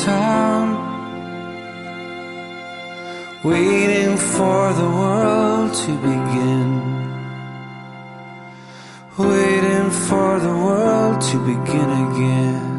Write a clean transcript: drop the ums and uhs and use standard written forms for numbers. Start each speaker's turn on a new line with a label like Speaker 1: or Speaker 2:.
Speaker 1: town, waiting for the world to begin, waiting for the world to begin again.